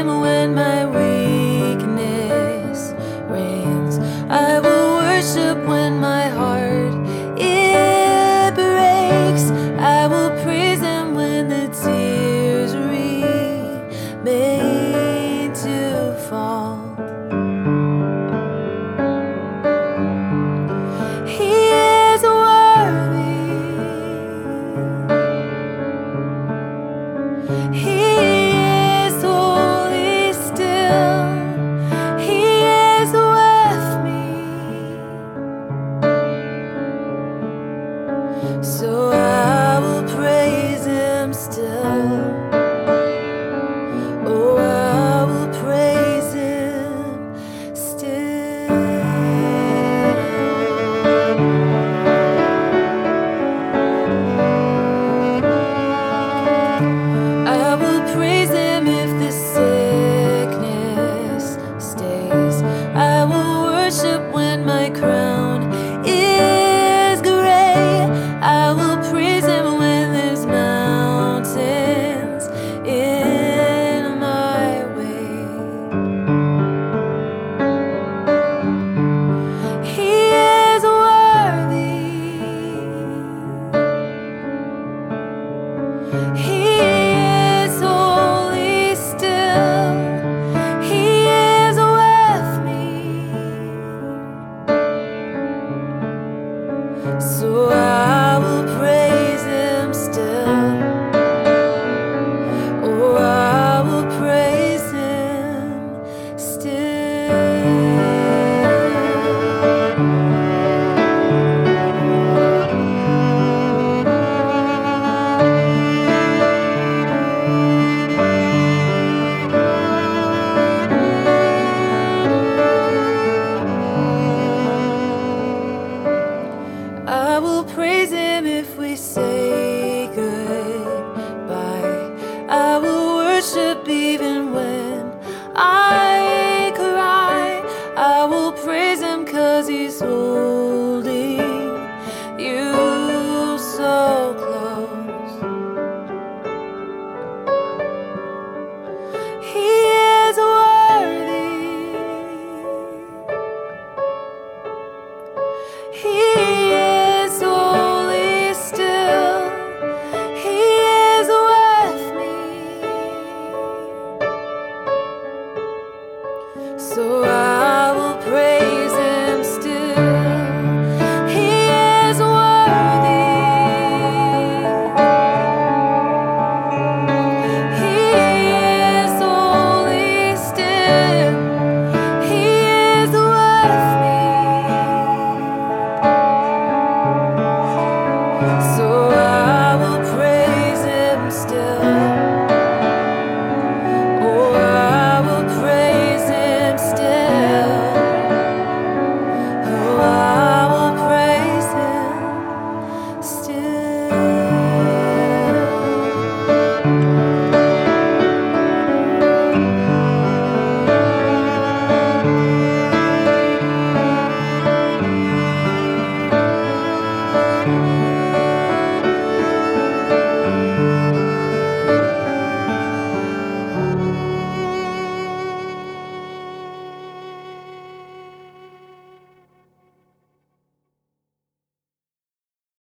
Him when my weakness reigns. I will worship when my heart it breaks. I will praise Him when the tears remain to fall. He is worthy. He is holy still. He is with me. So I will praise Him still. Oh, I will praise Him still. I will praise Him if the sickness stays. I will worship when my crown is gray. I will praise Him when there's mountains in my way. He is worthy. He